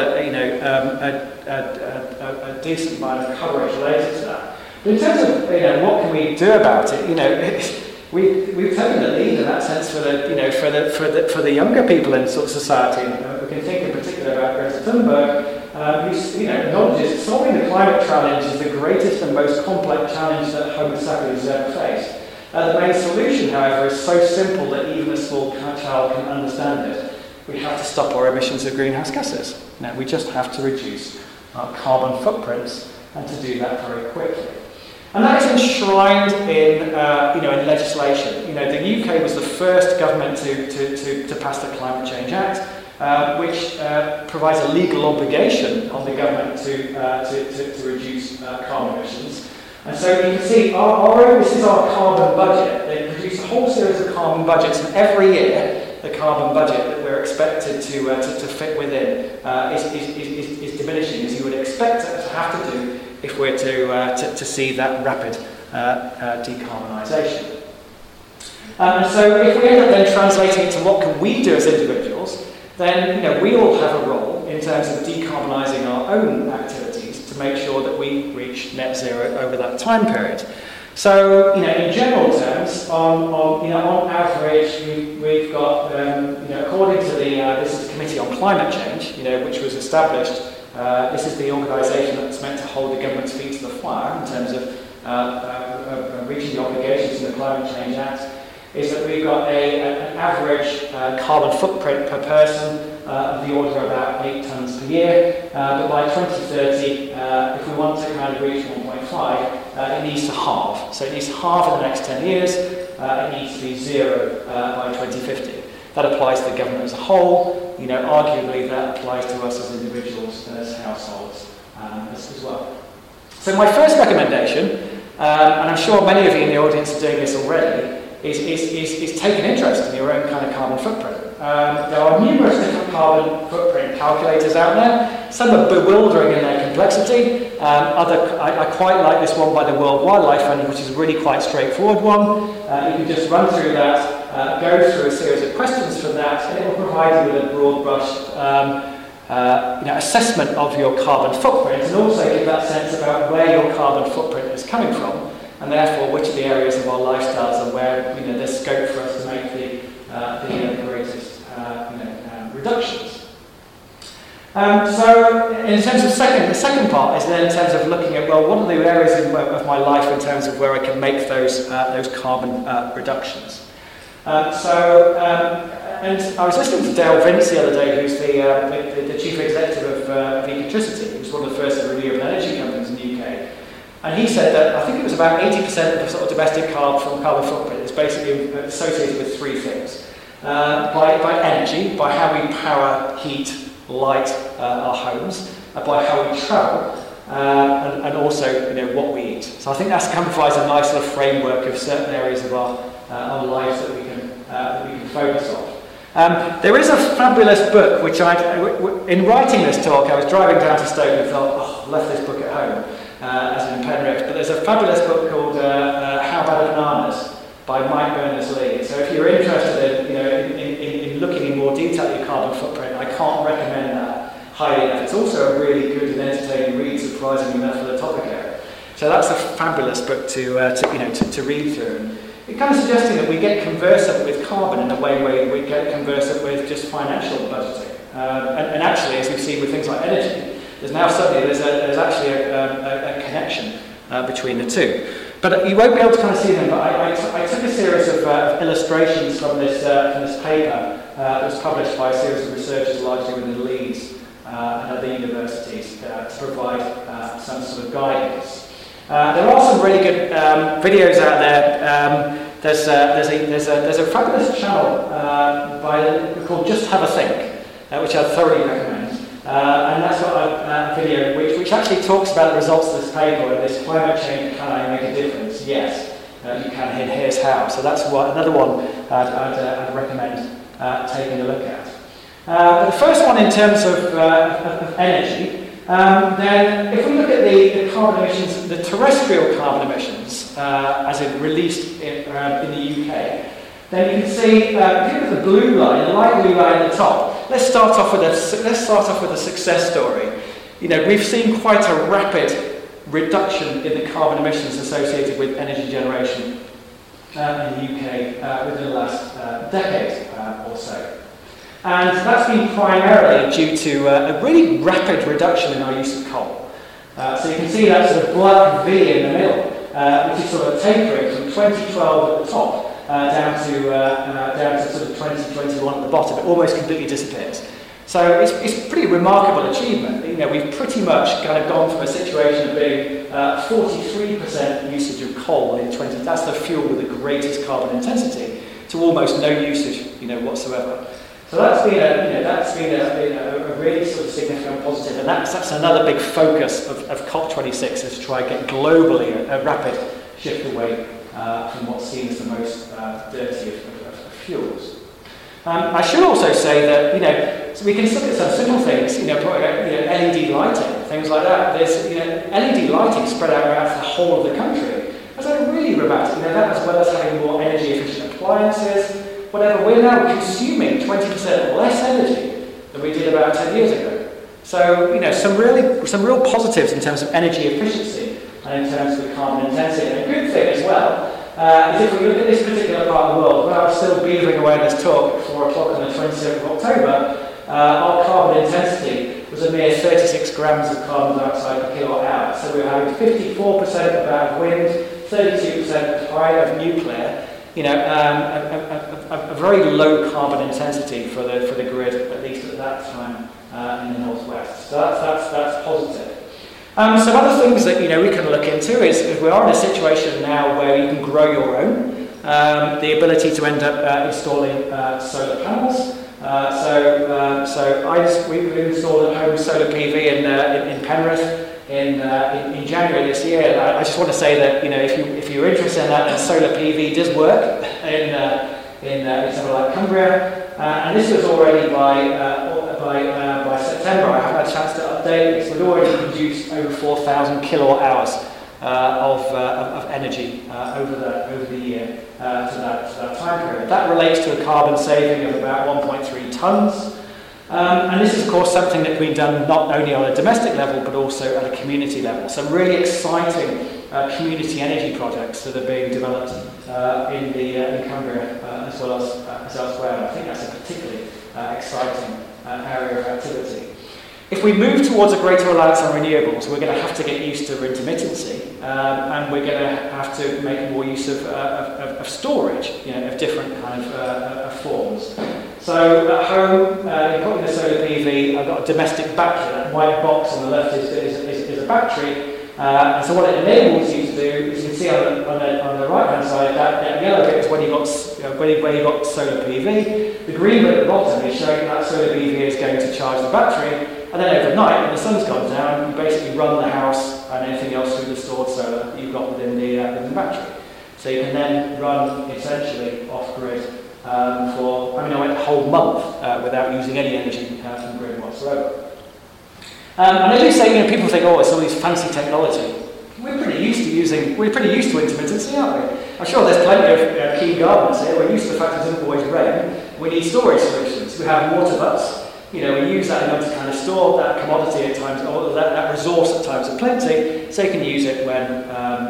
a decent amount of coverage related to that. But in terms of what can we do about it, we've taken the lead in that sense for the younger people in sort of society. We can think in particular about Greta Thunberg. Who acknowledges solving the climate challenge is the greatest and most complex challenge that Homo sapiens has ever faced. The main solution, however, is so simple that even a small child can understand it. We have to stop our emissions of greenhouse gases. Now, we just have to reduce our carbon footprints, and to do that very quickly. And that is enshrined in legislation. The UK was the first government to pass the Climate Change Act. Which provides a legal obligation on the government to reduce carbon emissions. And so you can see, this is our carbon budget. They produce a whole series of carbon budgets, and every year the carbon budget that we're expected to fit within is diminishing, as you would expect it to have to do if we're to see that rapid decarbonisation. And so if we end up then translating it to what can we do as individuals, then we all have a role in terms of decarbonising our own activities to make sure that we reach net zero over that time period. So, in general terms, on average, we've got, according to this is the Committee on Climate Change, which was established. This is the organisation that's meant to hold the government's feet to the fire in terms of reaching the obligations in the Climate Change Act. Is that we've got an average carbon footprint per person of the order of about 8 tonnes per year. But by 2030, if we want to kind of reach 1.5, it needs to halve. So it needs to halve in the next 10 years. It needs to be zero by 2050. That applies to the government as a whole. Arguably that applies to us as individuals and as households as well. So my first recommendation and I'm sure many of you in the audience are doing this already, is taking interest in your own kind of carbon footprint. There are numerous different carbon footprint calculators out there. Some are bewildering in their complexity. I quite like this one by the World Wildlife Fund, which is a really quite straightforward one. You can just run through that, go through a series of questions from that, and it will provide you with a broad brush assessment of your carbon footprint, and also give that sense about where your carbon footprint is coming from, and therefore which of the areas of our lifestyles are where there's scope for us to make the greatest reductions. So in terms of the second part is then in terms of looking at, well, what are the areas of my life in terms of where I can make those carbon reductions. And I was listening to Dale Vince the other day, who's the chief executive of Ecotricity, who's one of the first renewable energy companies in the UK. And he said that I think it was about 80% of the sort of domestic carbon footprint is basically associated with three things. By energy, by how we power, heat, light our homes, by how we travel, and also what we eat. So I think that provides a nice sort of framework of certain areas of our lives that we can focus on. There is a fabulous book which in writing this talk, I was driving down to Stoke and thought, I left this book at home as in Penrith. But there's a fabulous book called How Bad Are Bananas by Mike Berners-Lee. So if you're interested in looking in more detail at your carbon footprint, I can't recommend that highly enough. It's also a really good and entertaining read, surprisingly enough, for the topic area. So that's a fabulous book to read through. And it kind of suggesting that we get conversant with carbon in a way where we get conversant with just financial budgeting. And actually, as we see with things like energy, there's actually a connection between the two. But you won't be able to kind of see them, but I took a series of illustrations from this paper that was published by a series of researchers largely within Leeds and other universities to provide some sort of guidance. There are some really good videos out there. There's a fabulous channel called Just Have a Think, which I thoroughly recommend. And that's got a video which actually talks about the results of this paper and this climate change, can I make a difference? Yes, you can, and here's how. So that's another one I'd recommend taking a look at. The first one in terms of energy, then if we look at the carbon emissions, the terrestrial carbon emissions as it released in the UK, then you can see, if you look at the blue line, the light blue line at the top, let's start off with a success story. We've seen quite a rapid reduction in the carbon emissions associated with energy generation in the UK within the last decade or so. And that's been primarily due to a really rapid reduction in our use of coal. So you can see that sort of black V in the middle, which is sort of tapering from 2012 at the top down to sort of 2021 at the bottom. It almost completely disappears. So it's a pretty remarkable achievement. We've pretty much kind of gone from a situation of being 43% usage of coal in that's the fuel with the greatest carbon intensity, to almost no usage, whatsoever. So that's been a really sort of significant positive, and that's another big focus of COP26, is to try and get globally a rapid shift away from what's seen as the most dirty of fuels. I should also say that so we can look at some simple things, LED lighting, things like that. There's LED lighting spread out around the whole of the country. That's really dramatic. That, as well as having more energy efficient appliances. Whatever, we're now consuming 20% less energy than we did about 10 years ago. So, some real positives in terms of energy efficiency and in terms of the carbon intensity. And a good thing as well is if we look at this particular part of the world, when I was still beavering away in this talk at 4 o'clock on the 27th of October, our carbon intensity was a mere 36 grams of carbon dioxide per kilowatt hour. So we were having 54% of that of wind, 32% of nuclear. A very low carbon intensity for the grid, at least at that time in the northwest. So that's positive. Some other things that we can look into is we are in a situation now where you can grow your own. The ability to end up installing solar panels. We've installed a home solar PV in Penrith. in January this year. And I just want to say that, you know, if you're interested in that, then solar PV does work in somewhere like Cumbria. And this was already by September. I haven't had a chance to update this. We'd already produced over 4,000 kilowatt hours of energy over the year to that time period. That relates to a carbon saving of about 1.3 tonnes. And this is, of course, something that's been done not only on a domestic level, but also at a community level. Some really exciting community energy projects that are being developed in Cumbria as well as elsewhere. And I think that's a particularly exciting area of activity. If we move towards a greater reliance on renewables, we're going to have to get used to intermittency, and we're going to have to make more use of storage, you know, of different kind of forms. So at home, in the solar PV, I've got a domestic battery. That white box on the left is a battery. And so what it enables you to do is, you can see on the right hand side, that yellow bit is when you got solar PV. The green bit at the bottom is showing that solar PV is going to charge the battery. And then overnight, when the sun's gone down, you basically run the house and anything else through the stored solar that you've got within the battery. So you can then run essentially off-grid for, I went a whole month without using any energy from the grid whatsoever. And I do say, you know, people think, oh, it's all these fancy technology. We're pretty used to intermittency, aren't we? I'm sure there's plenty of keen gardeners here. We're used to the fact it doesn't always rain. We need storage solutions. We have water butts. You know, we use that in order to kind of store that commodity at times, or that resource at times of plenty, so you can use it when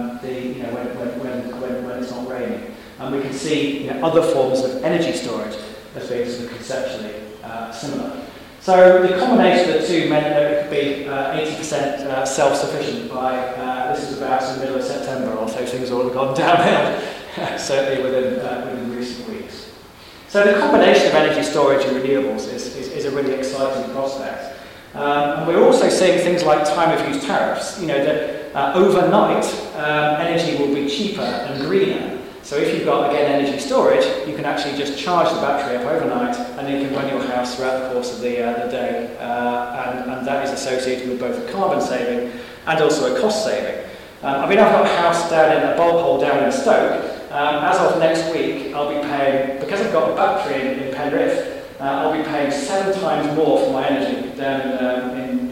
when it's not raining. And we can see, you know, other forms of energy storage as being sort of conceptually similar. So the combination of the two meant that it could be 80% self-sufficient by this is about the middle of September, although things all have gone downhill, certainly within recent weeks. So the combination of energy storage and renewables is a really exciting prospect. And we're also seeing things like time of use tariffs. You know, that overnight energy will be cheaper and greener. So if you've got, again, energy storage, you can actually just charge the battery up overnight and then you can run your house throughout the course of the day. And that is associated with both a carbon saving and also a cost saving. I've got a house down in a bulb hole down in Stoke. As of next week, I'll be paying, because I've got a battery in Penrith, I'll be paying 7 times more for my energy down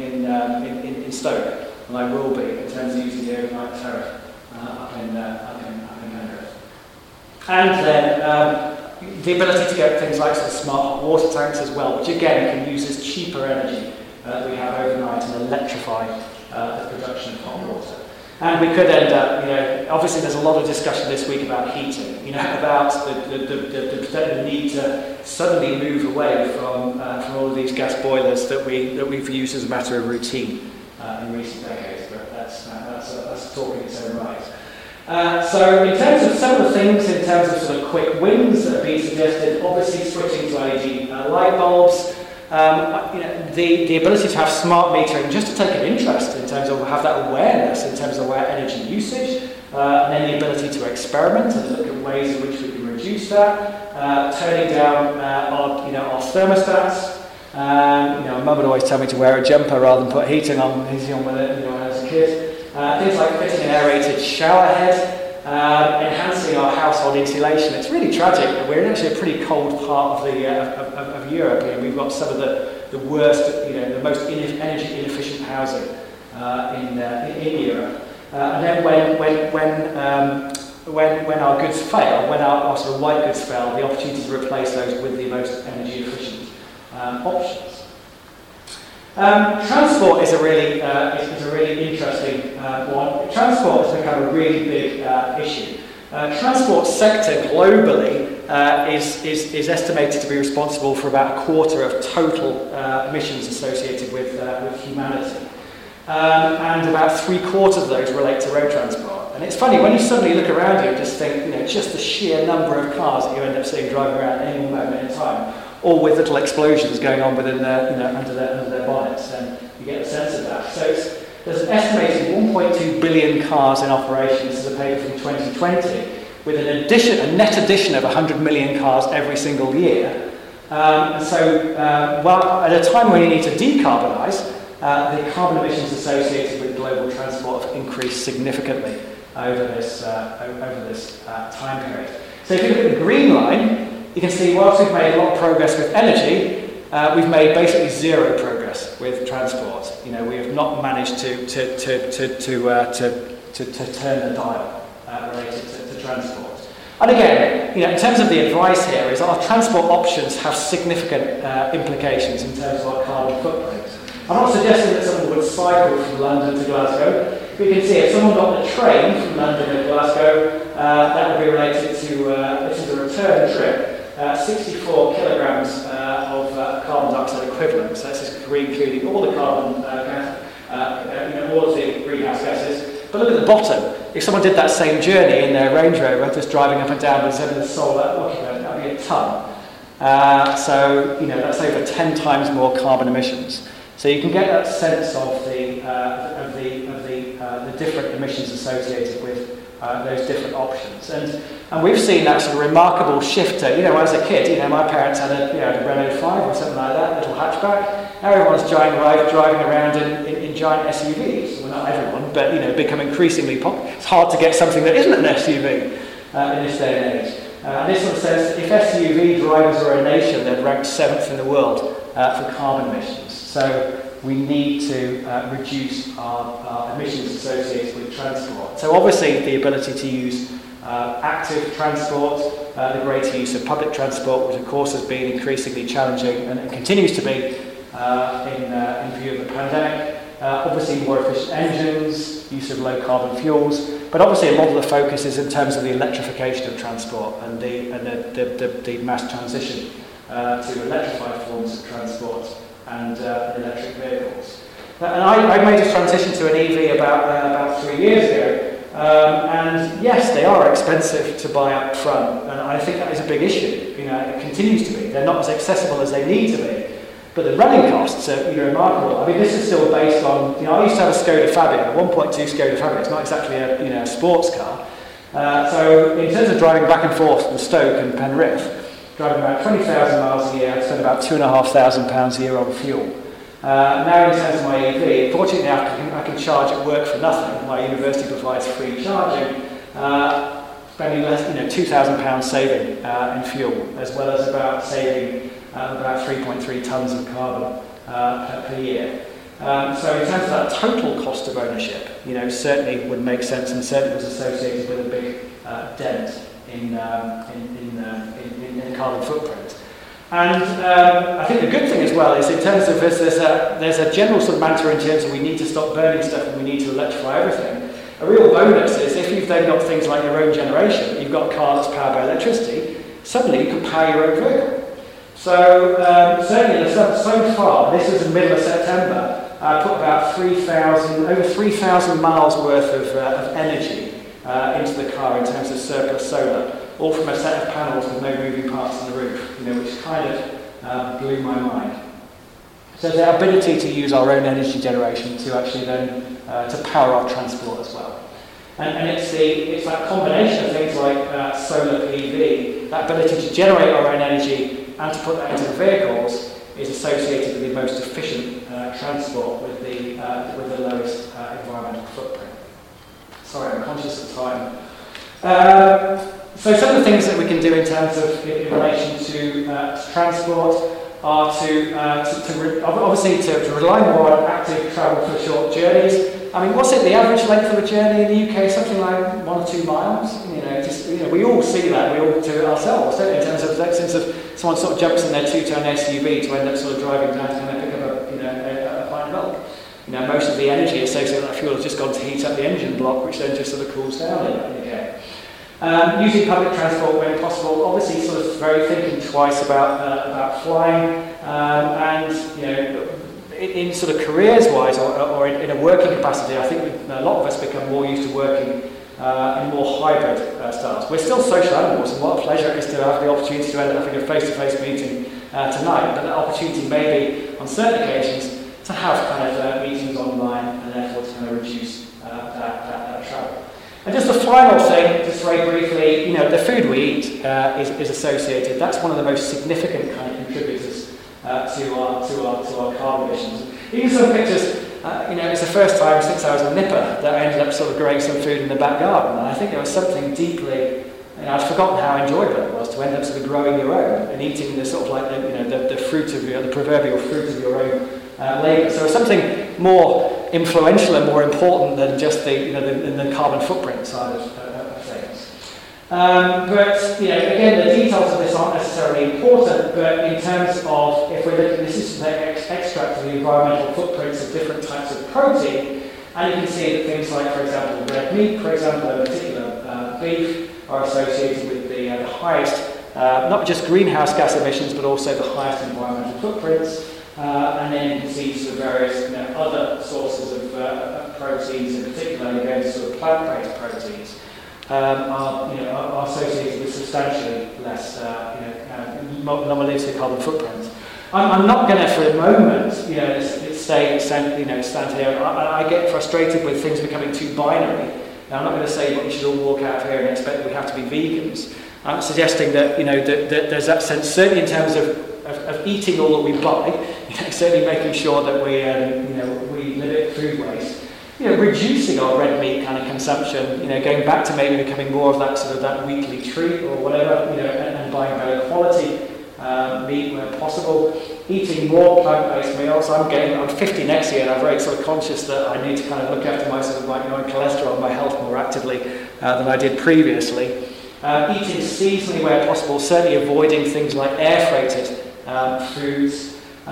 in Stoke than I will be in terms of using the overnight tariff up in Penrith. And then the ability to get things like some smart hot water tanks as well, which again can use this cheaper energy that we have overnight and electrify the production of hot water. And we could end up, you know, obviously there's a lot of discussion this week about heating, you know, about the need to suddenly move away from all of these gas boilers that we've used as a matter of routine in recent decades. But that's talking its own right. So in terms of some of the things, in terms of sort of quick wins that have been suggested, obviously switching to LED light bulbs, the ability to have smart metering, just to take an interest in terms of have that awareness in terms of our energy usage, and then the ability to experiment and look at ways in which we can reduce that, turning down our thermostats. Mum would always tell me to wear a jumper rather than put heating on with it when I was a kid. Things like fitting an aerated shower head, enhancing our household insulation. It's really tragic. We're in actually a pretty cold part of Europe. You know, we've got some of the worst, the most energy inefficient housing in Europe. And then when our goods fail, when our sort of white goods fail, the opportunity to replace those with the most energy efficient options. Transport is a really interesting one. Transport has become a really big issue. Transport sector globally is estimated to be responsible for about a quarter of total emissions associated with humanity, and about 3/4 of those relate to road transport. And it's funny when you suddenly look around you and just think, just the sheer number of cars that you end up seeing driving around at any moment in time, or with little explosions going on within their, under their bonnets, and you get a sense of that. So there's an estimated 1.2 billion cars in operation. This is a paper from 2020, with a net addition of 100 million cars every single year. At a time when you need to decarbonise, the carbon emissions associated with global transport have increased significantly over this time period. So if you look at the green line, you can see whilst we've made a lot of progress with energy, we've made basically zero progress with transport. We have not managed to turn the dial related to transport. And again, in terms of the advice here, is our transport options have significant implications in terms of our carbon footprint. I'm not suggesting that someone would cycle from London to Glasgow. But you can see if someone got the train from London to Glasgow, that would be related to, this is a return trip, 64 kilograms of carbon dioxide equivalent. So this is including all the carbon all of the greenhouse gases. But look at the bottom. If someone did that same journey in their Range Rover, just driving up and down instead of the solar occupant, that would be a tonne. So that's over 10 times more carbon emissions. So you can get that sense of the different emissions associated with those different options. And we've seen that sort of remarkable shift to, as a kid, my parents had a Renault 5 or something like that, little hatchback. Now everyone's driving around in giant SUVs. Well, not everyone, but become increasingly popular. It's hard to get something that isn't an SUV in this day and age. And this one says if SUV drivers were a nation, they'd rank 7th in the world for carbon emissions. So we need to reduce our emissions associated with transport. So obviously the ability to use active transport, the greater use of public transport, which of course has been increasingly challenging and continues to be in view of the pandemic. Obviously more efficient engines, use of low carbon fuels, but obviously a lot of the focus is in terms of the electrification of transport and the mass transition to electrified forms of transport and electric vehicles. And I made a transition to an EV about 3 years ago. And yes, they are expensive to buy up front, and I think that is a big issue. It continues to be. They're not as accessible as they need to be. But the running costs are remarkable. I mean, this is still based on, I used to have a Skoda Fabia, a 1.2 Skoda Fabia. It's not exactly a sports car. So in terms of driving back and forth from Stoke and Penrith, driving about 20,000 miles a year, I spend about £2,500 a year on fuel. Now in terms of my EV, fortunately I can charge at work for nothing. My university provides free charging, spending less, £2,000 saving in fuel, as well as about saving about 3.3 tonnes of carbon per year. So in terms of that total cost of ownership, certainly would make sense and certainly was associated with a big dent in carbon footprint. And I think the good thing as well is in terms of there's a general sort of mantra in terms of we need to stop burning stuff and we need to electrify everything. A real bonus is if you've then got things like your own generation, you've got a car that's powered by electricity, suddenly you can power your own vehicle. So certainly so far, this was in the middle of September, I put about over 3,000 miles worth of energy into the car in terms of surplus solar, all from a set of panels with no moving parts on the roof, which kind of blew my mind. So the ability to use our own energy generation to actually then to power our transport as well. And it's that combination of things like solar PV, that ability to generate our own energy and to put that into the vehicles is associated with the most efficient transport with the lowest environmental footprint. Sorry, I'm conscious of time. So some of the things that we can do in terms of in relation to transport are to rely more on active travel for short journeys. I mean, what's it, the average length of a journey in the UK? Something like 1 or 2 miles. We all see that. We all do it ourselves, don't we? In terms of someone sort of jumps in their 2-ton SUV to end up sort of driving down to kind of pick up a pint of milk. Most of the energy associated with that fuel has just gone to heat up the engine block, which then just sort of cools down again. Using public transport when possible, obviously sort of very thinking twice about flying, and in sort of careers-wise or in a working capacity, I think a lot of us become more used to working in more hybrid styles. We're still social animals, and what a pleasure it is to have the opportunity to end up having a face-to-face meeting tonight, but that opportunity may be, on certain occasions, to have kind of meetings online and therefore to kind of reduce that travel. And just the final thing, just very briefly, the food we eat is associated. That's one of the most significant kind of contributors to our carbon emissions. Even some pictures, it's the first time since I was a nipper that I ended up sort of growing some food in the back garden. And I think there was something deeply, I'd forgotten how enjoyable it was to end up sort of growing your own and eating the sort of like the fruit of the proverbial fruit of your own labour. So it's something more influential and more important than just the carbon footprint side of things. But again, the details of this aren't necessarily important. But in terms of if we're looking, this is the extract of the environmental footprints of different types of protein, and you can see that things like, for example, red meat, for example, in particular beef, are associated with the highest, not just greenhouse gas emissions, but also the highest environmental footprints. And then you can see sort of various other sources of proteins, in particular, again, sort of plant-based proteins, are associated with substantially less non-monolithic carbon footprints. I'm not going to, for a moment, stand here. I get frustrated with things becoming too binary. Now, I'm not going to say we should all walk out of here and expect that we have to be vegans. I'm suggesting that that there's that sense, certainly in terms of eating all that we buy, certainly making sure that we limit food waste. Reducing our red meat kind of consumption, going back to maybe becoming more of that sort of that weekly treat or whatever, and buying better quality meat where possible. Eating more plant-based meals. I'm 50 next year, and I'm very sort of conscious that I need to kind of look after my sort of my cholesterol and my health more actively than I did previously. Eating seasonally where possible, certainly avoiding things like air-freighted foods.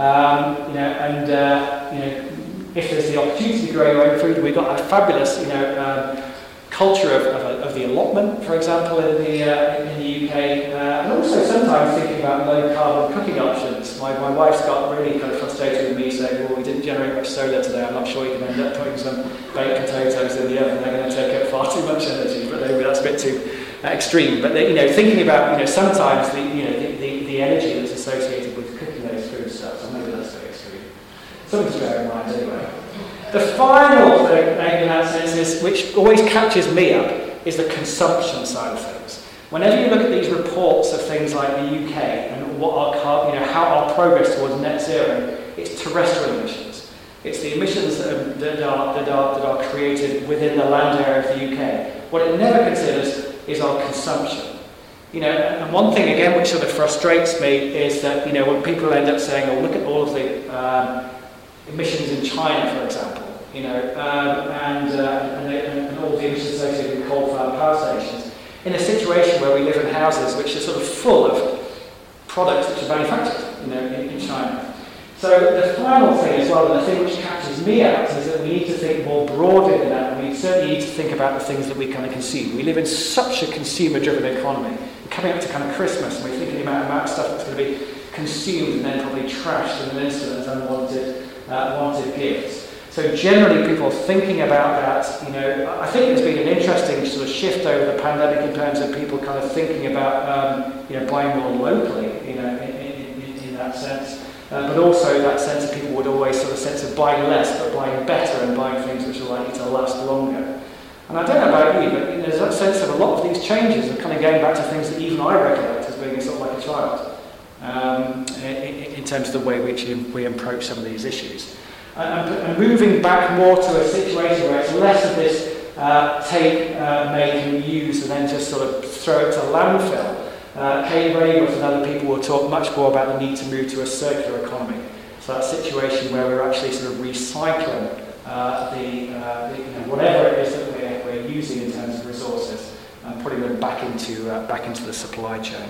If there's the opportunity to grow your own food, we've got a fabulous, culture of the allotment, for example, in the UK, and also sometimes thinking about low carbon cooking options. My wife's got really kind of frustrated with me saying, well, we didn't generate much solar today, I'm not sure you can end up putting some baked potatoes in the oven, they're going to take up far too much energy, but maybe that's a bit too extreme. But thinking about sometimes the energy that's associated with cooking those foodstuffs, or maybe that's too extreme. Something to bear in mind anyway. The final thing in that sense is, which always catches me up, is the consumption side of things. Whenever you look at these reports of things like the UK and what how our progress towards net zero, it's terrestrial emissions. It's the emissions that are created within the land area of the UK. What it never considers is our consumption. And one thing again which sort of frustrates me is that when people end up saying, "Oh, look at all of the emissions in China, for example," and all the emissions associated with coal-fired power stations, in a situation where we live in houses which are sort of full of products which are manufactured, in China. So the final thing as well, and the thing which catches me out, is that we need to think more broadly than that. We certainly need to think about the things that we kind of consume. We live in such a consumer-driven economy. We're coming up to kind of Christmas, and we're thinking about the amount of stuff that's going to be consumed and then probably trashed in an instant as unwanted gifts. So generally people thinking about that, I think there's been an interesting sort of shift over the pandemic in terms of people kind of thinking about, buying more locally, in that sense. But also that sense that people would always sort of sense of buying less, but buying better and buying things which are likely to last longer. And I don't know about you, but there's that sense of a lot of these changes are kind of going back to things that even I recollect as being sort of like a child, in terms of the way which we approach some of these issues. And moving back more to a situation where it's less of this take, make and use and then just sort of throw it to landfill. Kate Raworth and other people will talk much more about the need to move to a circular economy. So that situation where we're actually sort of recycling whatever it is that we're using in terms of resources and putting them back into the supply chain.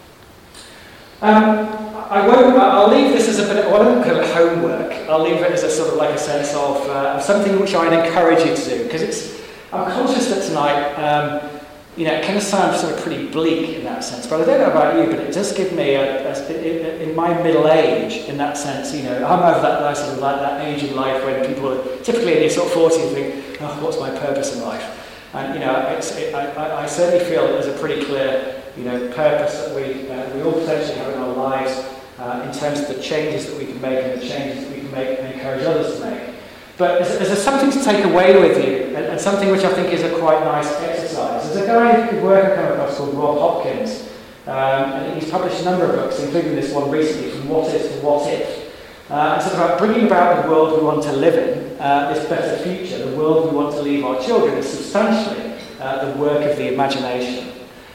I'll leave this as a bit of, I won't call it homework, I'll leave it as a sort of like a sense of something which I'd encourage you to do, because I'm conscious that tonight, it kind of sounds sort of pretty bleak in that sense, but I don't know about you, but it does give me, in my middle age, in that sense, I'm over that sort of like that age in life when people are typically in your sort of 40s think, oh, what's my purpose in life? And, I certainly feel that there's a pretty clear purpose that we all potentially have in our lives in terms of the changes that we can make and the changes that we can make and encourage others to make. But there's something to take away with you, and something which I think is a quite nice exercise. There's a guy whose work I come across called Rob Hopkins, and he's published a number of books, including this one recently, From What Is to What If. It's about bringing about the world we want to live in, this better future, the world we want to leave our children, is substantially the work of the imagination.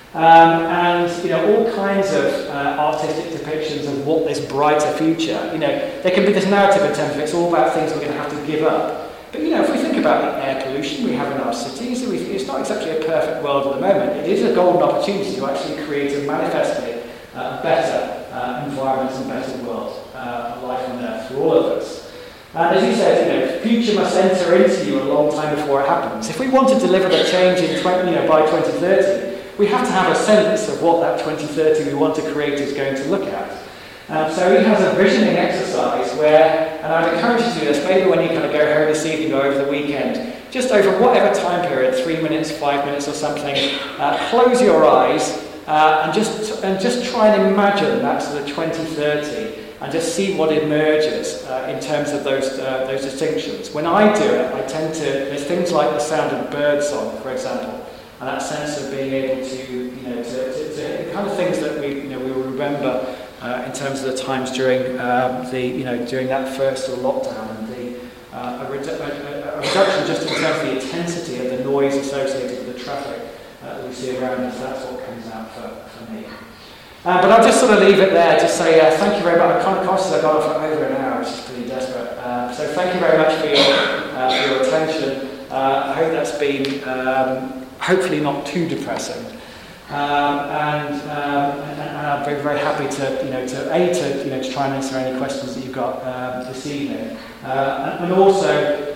And all kinds of artistic depictions of what this brighter future, there can be this narrative in terms of it's all about things we're going to have to give up. But if we think about the air pollution we have in our cities, it's not exactly a perfect world at the moment. It is a golden opportunity to actually create a manifestly better environment and better world, a life on Earth for all of us. And as you said, future must enter into you a long time before it happens. If we want to deliver the change in by 2030, we have to have a sense of what that 2030 we want to create is going to look at. So he has a visioning exercise where, and I'd encourage you to do this, maybe when you kind of go home this evening or over the weekend, just over whatever time period, 3 minutes, 5 minutes or something, close your eyes and just try and imagine that to the 2030 and just see what emerges in terms of those distinctions. When I do it, I tend to, there's things like the sound of birdsong, for example, and that sense of being able to, the kind of things that we will remember in terms of the times during during that first sort of lockdown, and a reduction just in terms of the intensity of the noise associated with the traffic that we see around us. That's what comes out for me. But I'll just sort of leave it there. Just say thank you very much. I'm kind of conscious I've gone on for over an hour, which is pretty desperate. So thank you very much for your attention. I hope that's been hopefully not too depressing. And I'd be very happy to try and answer any questions that you've got this evening. And also,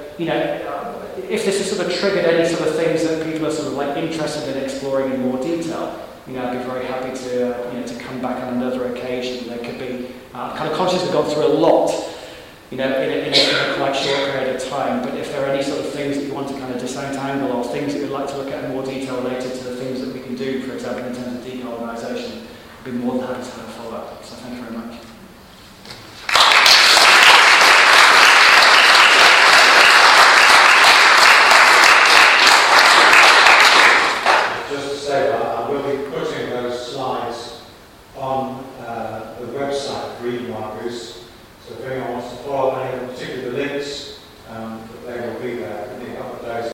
if this has sort of triggered any sort of things that people are sort of like interested in exploring in more detail, I'd be very happy to come back on another occasion. There could be kind of conscious we've gone through a lot, in a quite short period of time. But if there are any sort of things that you want to kind of disentangle, or things that you'd like to look at in more detail related to the things that we can do, for example, in terms of decarbonisation, I'd be more than happy to have a follow-up. So thank you very much. Just to say that I will be putting those slides on the website, Green Marcus. So if anyone